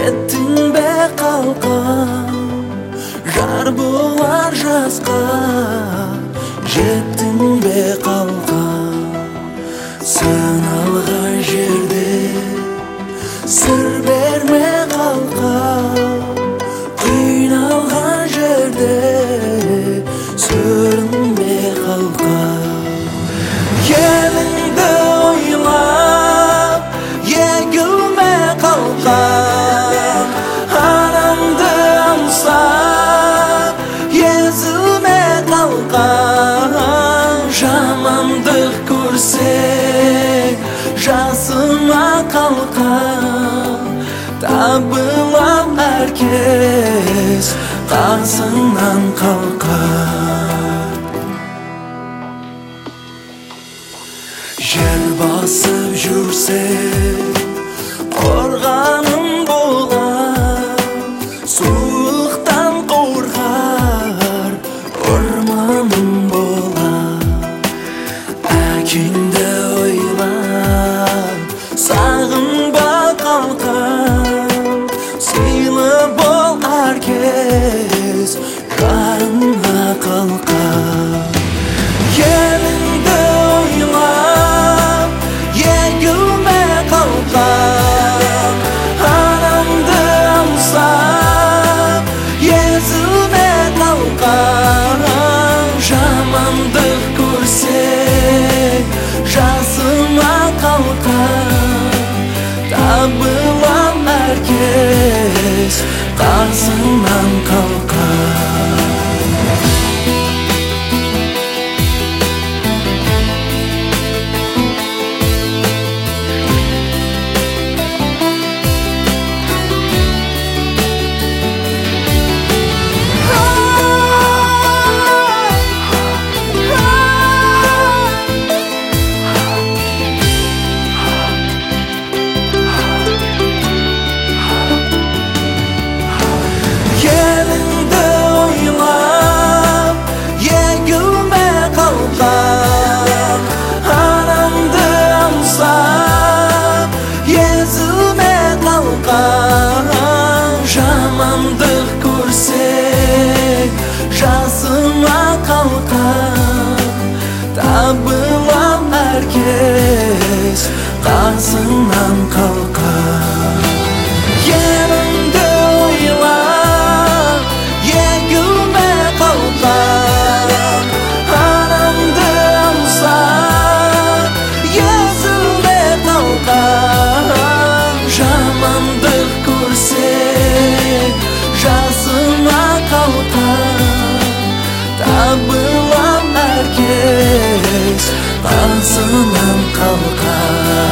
Кеттің бе қалқам, жар болар жасқа. Жеттің бе қалқам, сыналған жерде сыр берме қалқам. Қиналған жерде сүрінбе қалқам. Еліңді ойлап егілме қалқам. Анамды аңсап езілме қалқам. Жамандық көрсек жасыма қалқам. Табылам әркез қасыңнан қалқам. Жер басып жүрсек қорғаным болар, суықтан қорғар орманым болар. Әкеңді ойлап сағынба қалқам. Сыйлы бол әркез жарыңа қалқам. Еліңді ойлап егілме қалқам. Анамды аңсап езілме қалқам. Жамандық көрсек жасыма қалқам. Табылам әркез қасыңнан қалқам. Жамандық көрсек жасыма қалқам. Табылам әркез қасыңнан қалқам. Еліңді ойлап егілме қалқам. Анамды аңсап езілме қалқам. Жамандық көрсек жасыма қалқам. Табылам әркез қасыңнан қалқам.